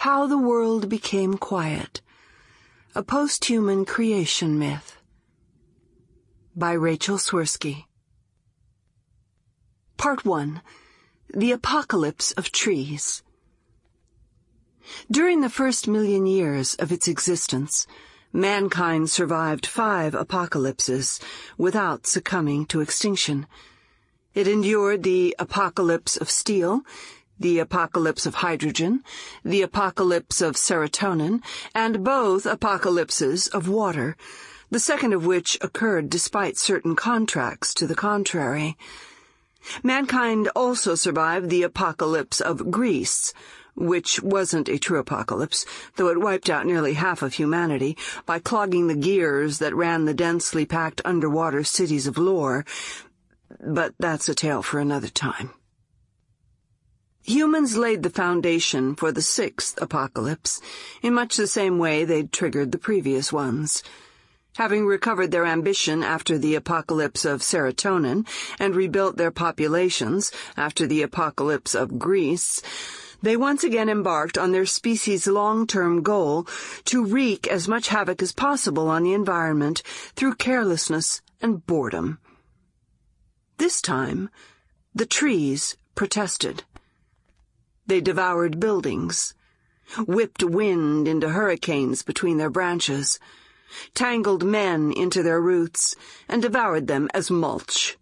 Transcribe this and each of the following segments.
How the World Became Quiet, a Post-Human Creation Myth, by Rachel Swirsky. Part 1. The Apocalypse of Trees. During the first 1,000,000 years of its existence, mankind survived 5 apocalypses without succumbing to extinction. It endured the apocalypse of steel, the apocalypse of hydrogen, the apocalypse of serotonin, and both apocalypses of water, the second of which occurred despite certain contracts to the contrary. Mankind also survived the apocalypse of grease, which wasn't a true apocalypse, though it wiped out nearly half of humanity by clogging the gears that ran the densely packed underwater cities of lore. But that's a tale for another time. Humans laid the foundation for the 6th apocalypse, in much the same way they'd triggered the previous ones. Having recovered their ambition after the apocalypse of serotonin and rebuilt their populations after the apocalypse of grease, they once again embarked on their species' long-term goal to wreak as much havoc as possible on the environment through carelessness and boredom. This time, the trees protested. They devoured buildings, whipped wind into hurricanes between their branches, tangled men into their roots, and devoured them as mulch.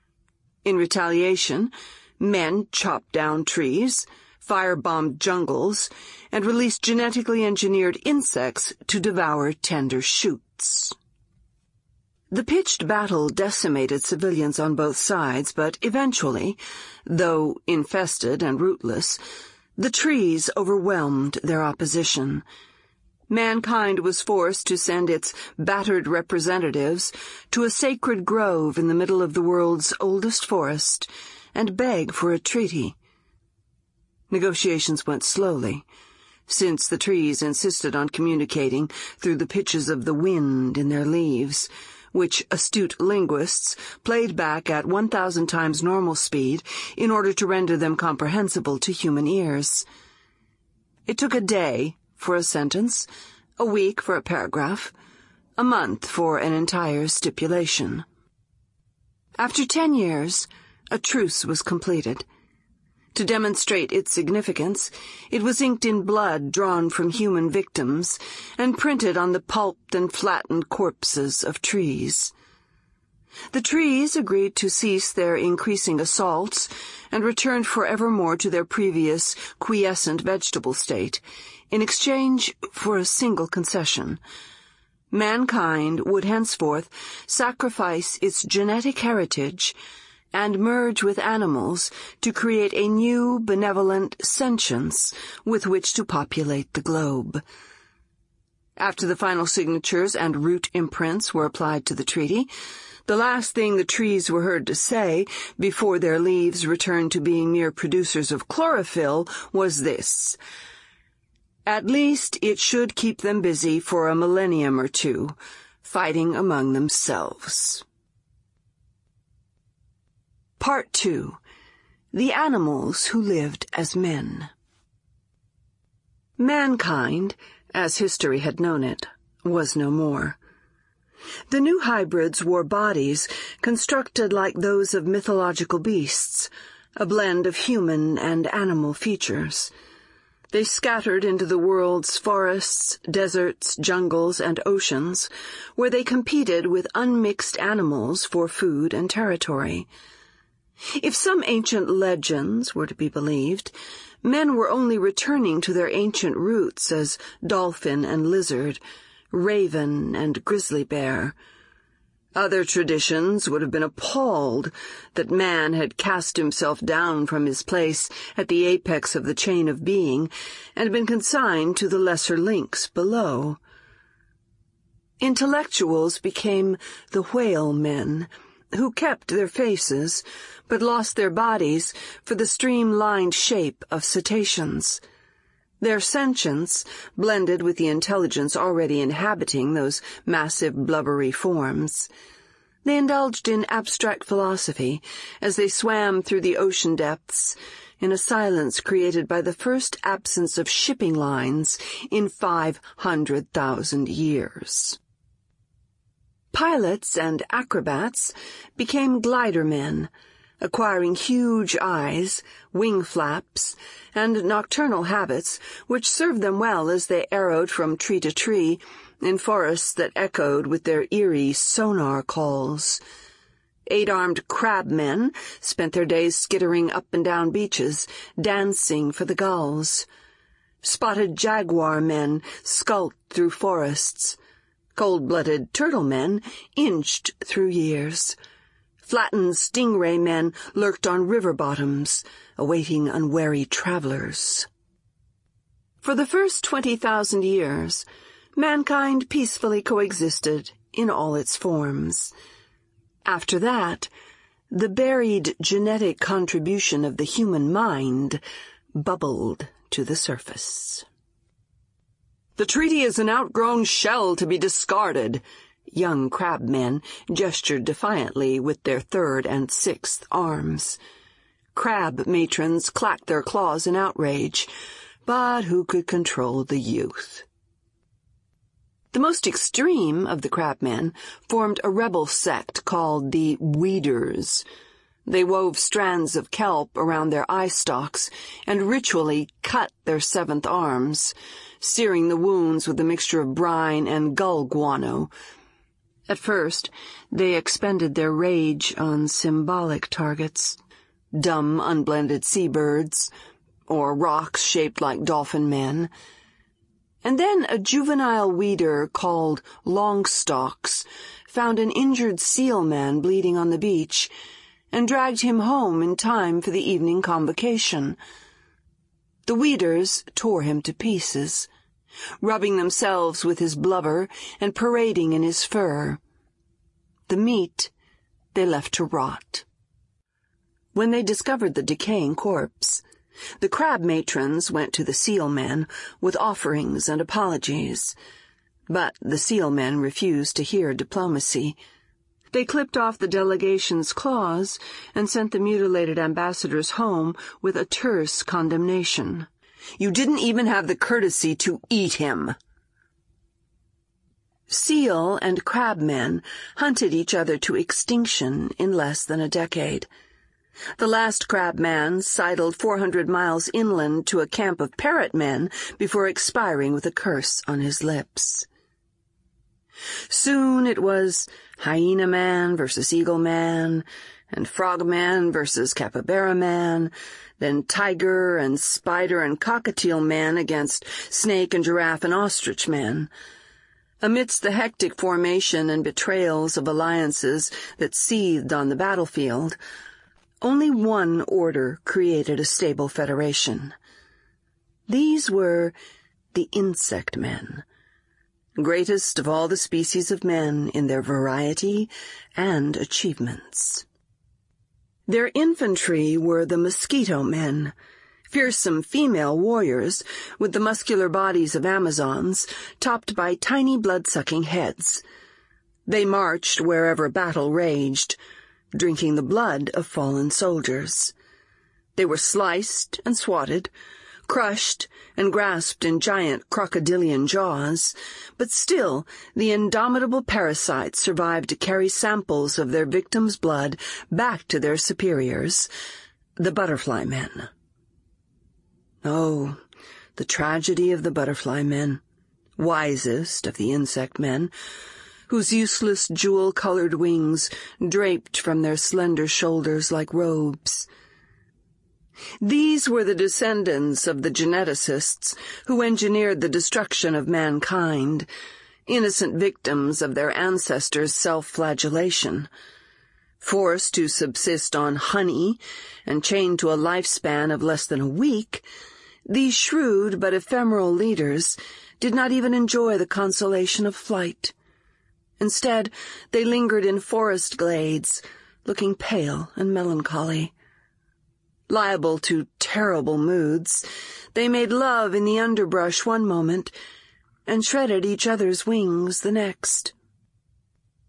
In retaliation, men chopped down trees, firebombed jungles, and released genetically engineered insects to devour tender shoots. The pitched battle decimated civilians on both sides, but eventually, though infested and rootless, the trees overwhelmed their opposition. Mankind was forced to send its battered representatives to a sacred grove in the middle of the world's oldest forest and beg for a treaty. Negotiations went slowly, since the trees insisted on communicating through the pitches of the wind in their leaves, which astute linguists played back at 1,000 times normal speed in order to render them comprehensible to human ears. It took a day for a sentence, a week for a paragraph, a month for an entire stipulation. After 10 years, a truce was completed. To demonstrate its significance, it was inked in blood drawn from human victims and printed on the pulped and flattened corpses of trees. The trees agreed to cease their increasing assaults and returned forevermore to their previous quiescent vegetable state, in exchange for a single concession. Mankind would henceforth sacrifice its genetic heritage and merge with animals to create a new, benevolent sentience with which to populate the globe. After the final signatures and root imprints were applied to the treaty, the last thing the trees were heard to say before their leaves returned to being mere producers of chlorophyll was this: at least it should keep them busy for a millennium or two, fighting among themselves. Part 2. The Animals Who Lived as Men. Mankind, as history had known it, was no more. The new hybrids wore bodies constructed like those of mythological beasts, a blend of human and animal features. They scattered into the world's forests, deserts, jungles, and oceans, where they competed with unmixed animals for food and territory. If some ancient legends were to be believed, men were only returning to their ancient roots as dolphin and lizard, raven and grizzly bear. Other traditions would have been appalled that man had cast himself down from his place at the apex of the chain of being and been consigned to the lesser links below. Intellectuals became the whale men, who kept their faces but lost their bodies for the streamlined shape of cetaceans. Their sentience blended with the intelligence already inhabiting those massive blubbery forms. They indulged in abstract philosophy as they swam through the ocean depths in a silence created by the first absence of shipping lines in 500,000 years. Pilots and acrobats became glider men, acquiring huge eyes, wing flaps, and nocturnal habits which served them well as they arrowed from tree to tree in forests that echoed with their eerie sonar calls. 8-armed crabmen spent their days skittering up and down beaches, dancing for the gulls. Spotted jaguar men skulked through forests. Cold-blooded turtle men inched through years. Flattened stingray men lurked on river bottoms, awaiting unwary travelers. For the first 20,000 years, mankind peacefully coexisted in all its forms. After that, the buried genetic contribution of the human mind bubbled to the surface. "The treaty is an outgrown shell to be discarded," young crabmen gestured defiantly with their 3rd and 6th arms. Crab matrons clacked their claws in outrage, but who could control the youth? The most extreme of the crabmen formed a rebel sect called the Weeders. They wove strands of kelp around their eye stalks and ritually cut their 7th arms, searing the wounds with a mixture of brine and gull guano. At first, they expended their rage on symbolic targets, dumb, unblended seabirds, or rocks shaped like dolphin men. And then a juvenile weeder called Longstalks found an injured seal man bleeding on the beach and dragged him home in time for the evening convocation. The weeders tore him to pieces, rubbing themselves with his blubber and parading in his fur. The meat they left to rot. When they discovered the decaying corpse, the crab matrons went to the seal men with offerings and apologies, but the seal men refused to hear diplomacy. They clipped off the delegation's claws and sent the mutilated ambassadors home with a terse condemnation. "You didn't even have the courtesy to eat him." Seal and crabmen hunted each other to extinction in less than a decade. The last crabman sidled 400 miles inland to a camp of parrot men before expiring with a curse on his lips. Soon it was hyena man versus eagle man, and frog man versus capybara man, then tiger and spider and cockatiel man against snake and giraffe and ostrich man. Amidst the hectic formation and betrayals of alliances that seethed on the battlefield, only one order created a stable federation. These were the insect men, greatest of all the species of men in their variety and achievements. Their infantry were the mosquito men, fearsome female warriors with the muscular bodies of Amazons, topped by tiny blood-sucking heads. They marched wherever battle raged, drinking the blood of fallen soldiers. They were sliced and swatted, crushed and grasped in giant crocodilian jaws, but still the indomitable parasites survived to carry samples of their victims' blood back to their superiors, the butterfly men. Oh, the tragedy of the butterfly men, wisest of the insect men, whose useless jewel-colored wings draped from their slender shoulders like robes. These were the descendants of the geneticists who engineered the destruction of mankind, innocent victims of their ancestors' self-flagellation. Forced to subsist on honey and chained to a lifespan of less than a week, these shrewd but ephemeral leaders did not even enjoy the consolation of flight. Instead, they lingered in forest glades, looking pale and melancholy. Liable to terrible moods, they made love in the underbrush one moment and shredded each other's wings the next.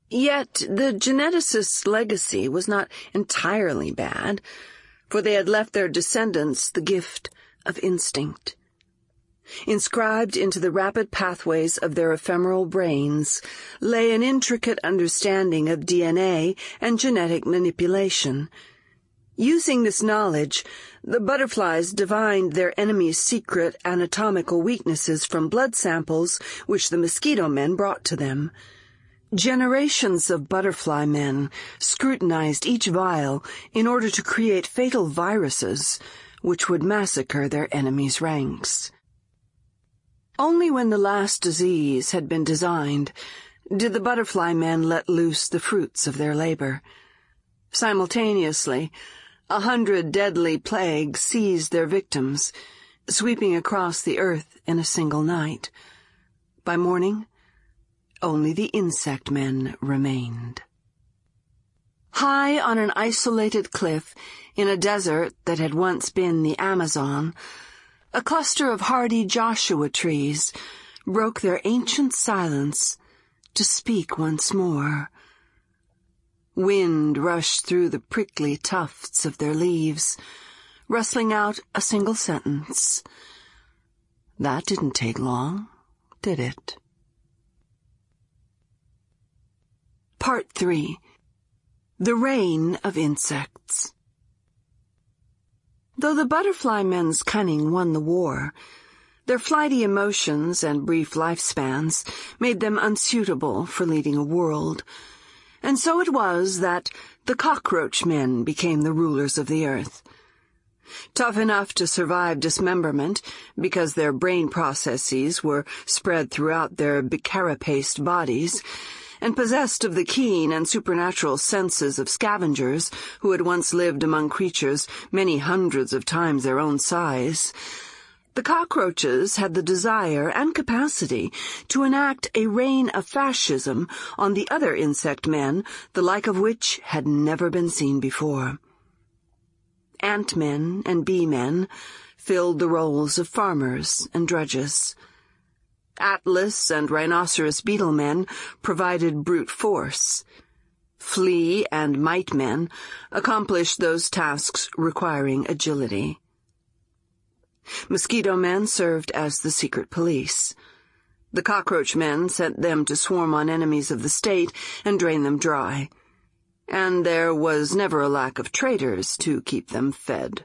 Yet the geneticists' legacy was not entirely bad, for they had left their descendants the gift of instinct. Inscribed into the rapid pathways of their ephemeral brains lay an intricate understanding of DNA and genetic manipulation. Using this knowledge, the butterflies divined their enemies' secret anatomical weaknesses from blood samples which the mosquito men brought to them. Generations of butterfly men scrutinized each vial in order to create fatal viruses which would massacre their enemies' ranks. Only when the last disease had been designed did the butterfly men let loose the fruits of their labor. Simultaneously, 100 deadly plagues seized their victims, sweeping across the earth in a single night. By morning, only the insect men remained. High on an isolated cliff in a desert that had once been the Amazon, a cluster of hardy Joshua trees broke their ancient silence to speak once more. Wind rushed through the prickly tufts of their leaves, rustling out a single sentence. That didn't take long, did it? Part 3. The Reign of Insects. Though the butterfly men's cunning won the war, their flighty emotions and brief lifespans made them unsuitable for leading a world, and so it was that the cockroach men became the rulers of the earth. Tough enough to survive dismemberment because their brain processes were spread throughout their bicarapaced bodies, and possessed of the keen and supernatural senses of scavengers who had once lived among creatures many hundreds of times their own size, the cockroaches had the desire and capacity to enact a reign of fascism on the other insect men, the like of which had never been seen before. Ant-men and bee-men filled the roles of farmers and drudges. Atlas and rhinoceros beetle men provided brute force. Flea and mite men accomplished those tasks requiring agility. Mosquito men served as the secret police. The cockroach men sent them to swarm on enemies of the state and drain them dry. And there was never a lack of traitors to keep them fed.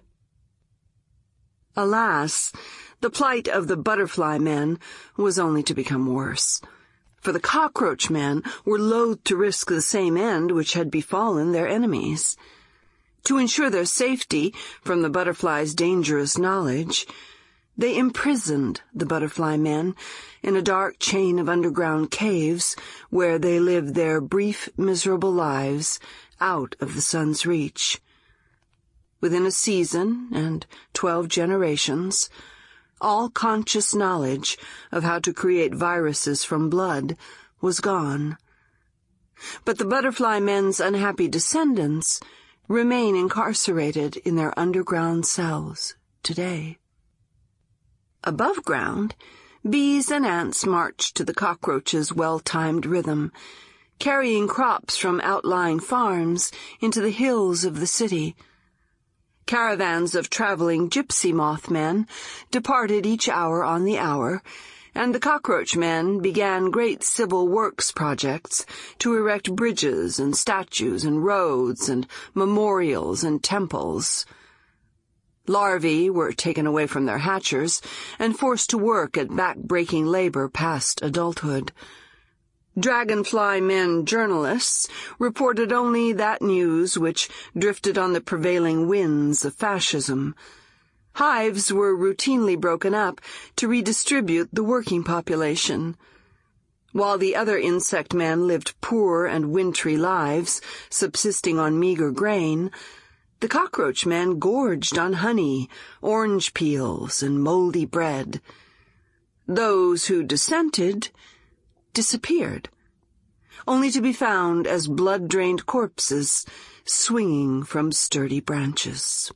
Alas, the plight of the butterfly men was only to become worse, for the cockroach men were loath to risk the same end which had befallen their enemies. To ensure their safety from the butterfly's dangerous knowledge, they imprisoned the butterfly men in a dark chain of underground caves where they lived their brief, miserable lives out of the sun's reach. Within a season and 12 generations, all conscious knowledge of how to create viruses from blood was gone. But the butterfly men's unhappy descendants remain incarcerated in their underground cells today. Above ground, bees and ants march to the cockroaches' well-timed rhythm, carrying crops from outlying farms into the hills of the city. Caravans of traveling gypsy mothmen departed each hour on the hour, and the cockroach men began great civil works projects to erect bridges and statues and roads and memorials and temples. Larvae were taken away from their hatchers and forced to work at back-breaking labor past adulthood. Dragonfly men journalists reported only that news which drifted on the prevailing winds of fascism. Hives were routinely broken up to redistribute the working population. While the other insect men lived poor and wintry lives, subsisting on meager grain, the cockroach men gorged on honey, orange peels, and moldy bread. Those who dissented disappeared, only to be found as blood-drained corpses swinging from sturdy branches.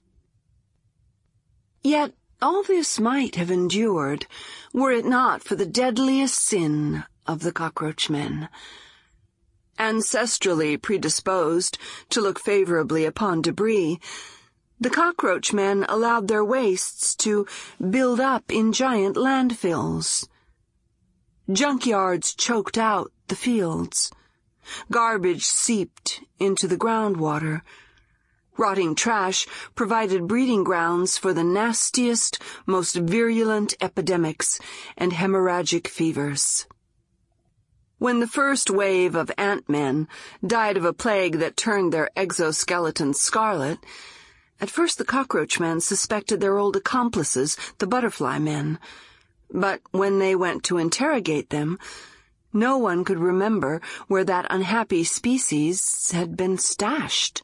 Yet all this might have endured were it not for the deadliest sin of the cockroach men. Ancestrally predisposed to look favorably upon debris, the cockroach men allowed their wastes to build up in giant landfills. Junkyards choked out the fields. Garbage seeped into the groundwater. Rotting trash provided breeding grounds for the nastiest, most virulent epidemics and hemorrhagic fevers. When the first wave of ant-men died of a plague that turned their exoskeletons scarlet, at first the cockroach men suspected their old accomplices, the butterfly men. But when they went to interrogate them, no one could remember where that unhappy species had been stashed.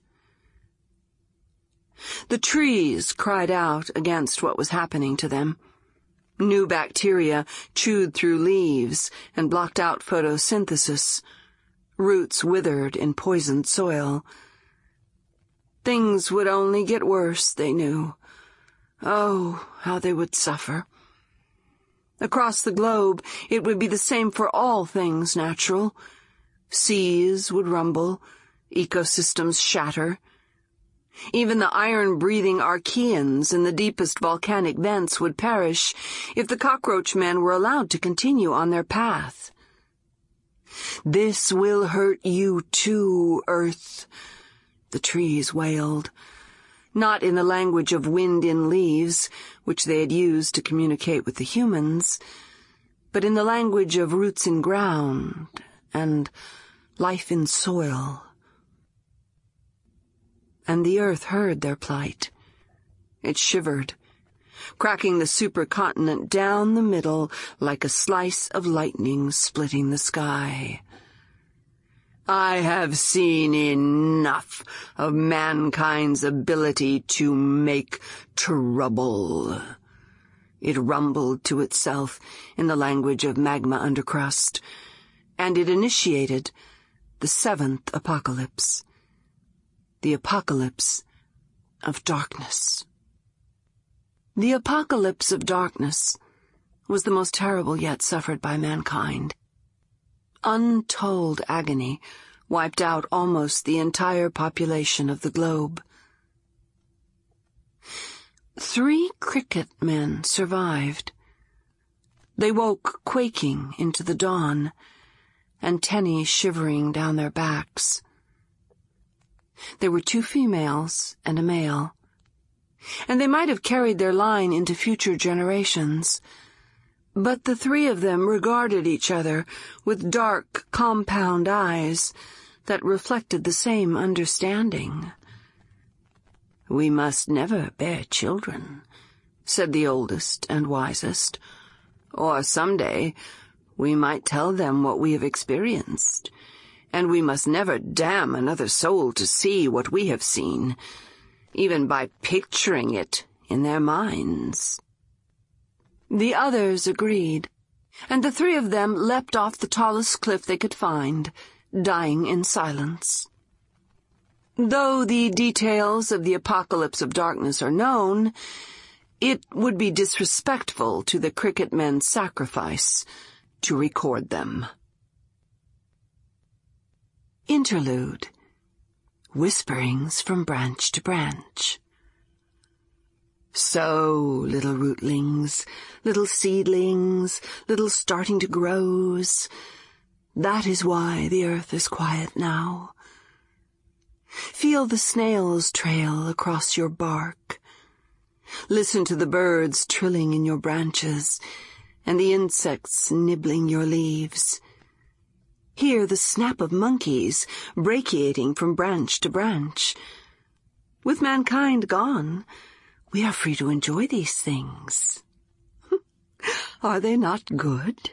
The trees cried out against what was happening to them. New bacteria chewed through leaves and blocked out photosynthesis. Roots withered in poisoned soil. Things would only get worse, they knew. Oh, how they would suffer. Across the globe, it would be the same for all things natural. Seas would rumble, ecosystems shatter. Even the iron-breathing Archeans in the deepest volcanic vents would perish if the cockroach men were allowed to continue on their path. "This will hurt you too, Earth," the trees wailed, not in the language of wind in leaves, which they had used to communicate with the humans, but in the language of roots in ground and life in soil. And the earth heard their plight. It shivered, cracking the supercontinent down the middle like a slice of lightning splitting the sky. "I have seen enough of mankind's ability to make trouble," it rumbled to itself in the language of magma undercrust, and it initiated the seventh apocalypse. The apocalypse of darkness. The apocalypse of darkness was the most terrible yet suffered by mankind. Untold agony wiped out almost the entire population of the globe. 3 cricket men survived. They woke quaking into the dawn, antennae shivering down their backs. There were 2 females and a male, and they might have carried their line into future generations. But the 3 of them regarded each other with dark, compound eyes that reflected the same understanding. "We must never bear children," said the oldest and wisest, "or someday we might tell them what we have experienced. And we must never damn another soul to see what we have seen, even by picturing it in their minds." The others agreed, and the 3 of them leapt off the tallest cliff they could find, dying in silence. Though the details of the apocalypse of darkness are known, it would be disrespectful to the cricket men's sacrifice to record them. Interlude. Whisperings from branch to branch. "So, little rootlings, little seedlings, little starting to grows, that is why the earth is quiet now. Feel the snails trail across your bark. Listen to the birds trilling in your branches and the insects nibbling your leaves. Hear the snap of monkeys brachiating from branch to branch. With mankind gone, we are free to enjoy these things. Are they not good?"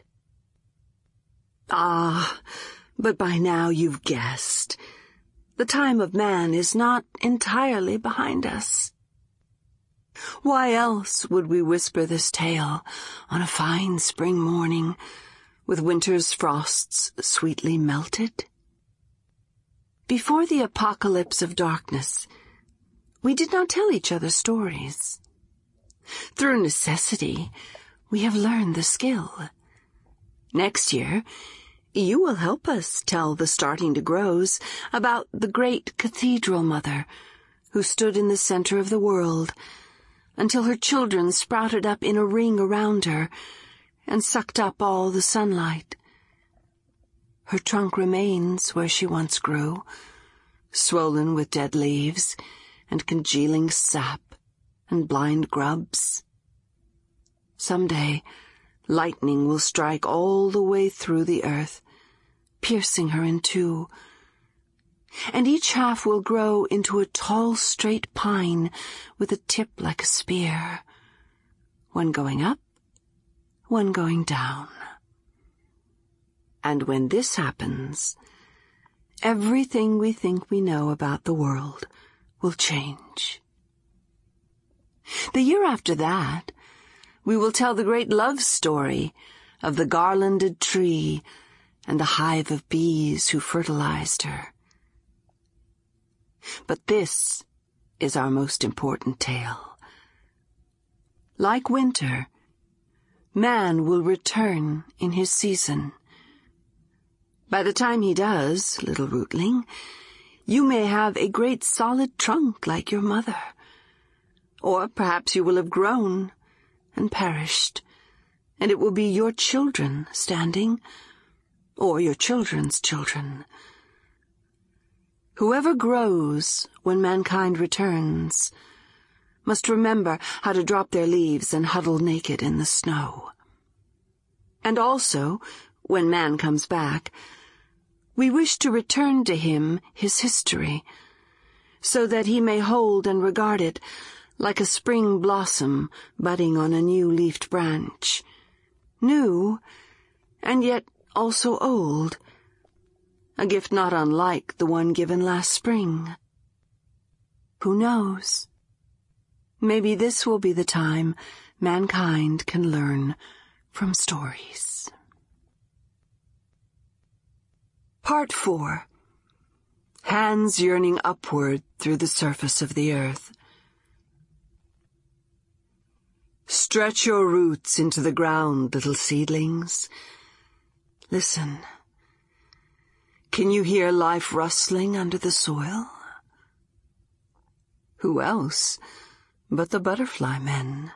Ah, but by now you've guessed. The time of man is not entirely behind us. Why else would we whisper this tale on a fine spring morning, with winter's frosts sweetly melted? Before the apocalypse of darkness, we did not tell each other stories. Through necessity, we have learned the skill. Next year, You will help us tell the starting to grows about the great cathedral mother who stood in the center of the world until her children sprouted up in a ring around her and sucked up all the sunlight. Her trunk remains where she once grew, swollen with dead leaves and congealing sap and blind grubs. Someday, lightning will strike all the way through the earth, piercing her in two, and each half will grow into a tall, straight pine with a tip like a spear, one going up, one going down. And when this happens, everything we think we know about the world will change. The year after that, we will tell the great love story of the garlanded tree and the hive of bees who fertilized her. But this is our most important tale. Like winter, man will return in his season. By the time he does, little rootling, you may have a great solid trunk like your mother. Or perhaps you will have grown and perished, and it will be your children standing, or your children's children. Whoever grows when mankind returns must remember how to drop their leaves and huddle naked in the snow. And also, when man comes back, we wish to return to him his history, so that he may hold and regard it like a spring blossom budding on a new-leafed branch, new and yet also old, a gift not unlike the one given last spring. Who knows? Maybe this will be the time mankind can learn from stories. Part 4. Hands yearning upward through the surface of the earth. Stretch your roots into the ground, little seedlings. Listen. Can you hear life rustling under the soil? Who else but the butterfly men?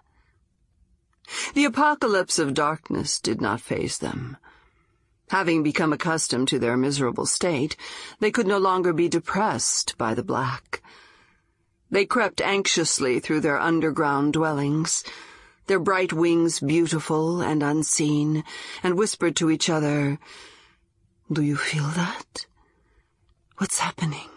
The apocalypse of darkness did not faze them. Having become accustomed to their miserable state, they could no longer be depressed by the black. They crept anxiously through their underground dwellings, their bright wings beautiful and unseen, and whispered to each other, "Do you feel that? What's happening?"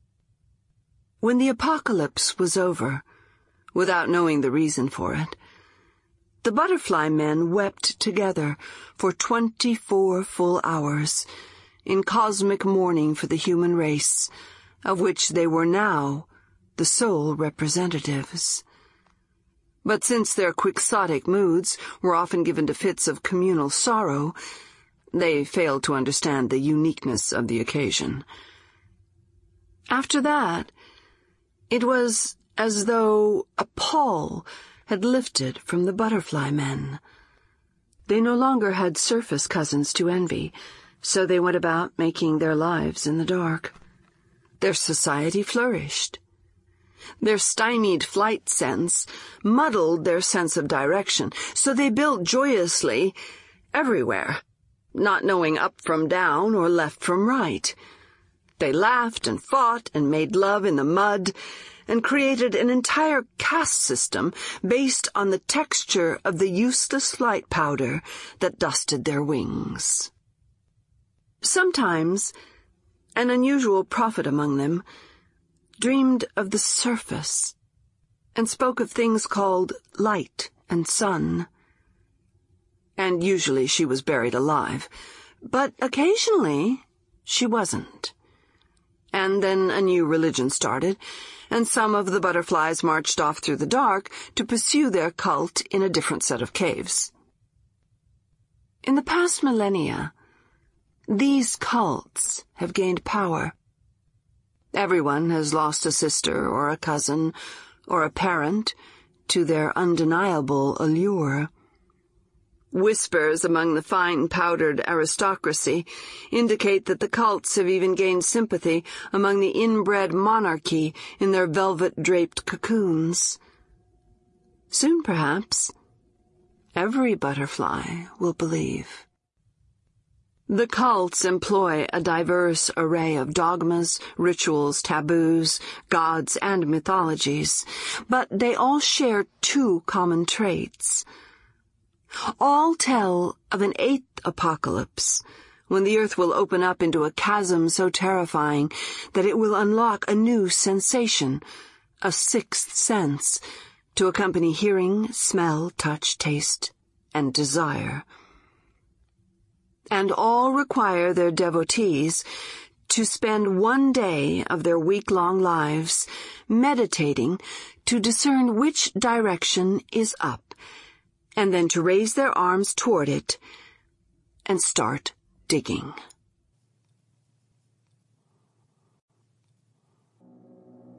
When the apocalypse was over, without knowing the reason for it, the butterfly men wept together for 24 full hours in cosmic mourning for the human race, of which they were now the sole representatives. But since their quixotic moods were often given to fits of communal sorrow, they failed to understand the uniqueness of the occasion. After that, it was as though a pall had lifted from the butterfly men. They no longer had surface cousins to envy, so they went about making their lives in the dark. Their society flourished. Their stymied flight sense muddled their sense of direction, so they built joyously everywhere, not knowing up from down or left from right. They laughed and fought and made love in the mud, and created an entire caste system based on the texture of the useless flight powder that dusted their wings. Sometimes, an unusual prophet among them dreamed of the surface and spoke of things called light and sun. And usually she was buried alive, but occasionally she wasn't. And then a new religion started, and some of the butterflies marched off through the dark to pursue their cult in a different set of caves. In the past millennia, these cults have gained power. Everyone has lost a sister or a cousin or a parent to their undeniable allure. Whispers among the fine-powdered aristocracy indicate that the cults have even gained sympathy among the inbred monarchy in their velvet-draped cocoons. Soon, perhaps, every butterfly will believe. The cults employ a diverse array of dogmas, rituals, taboos, gods, and mythologies, but they all share two common traits. All tell of an eighth apocalypse, when the earth will open up into a chasm so terrifying that it will unlock a new sensation, a sixth sense, to accompany hearing, smell, touch, taste, and desire. And all require their devotees to spend one day of their week-long lives meditating to discern which direction is up, and then to raise their arms toward it and start digging.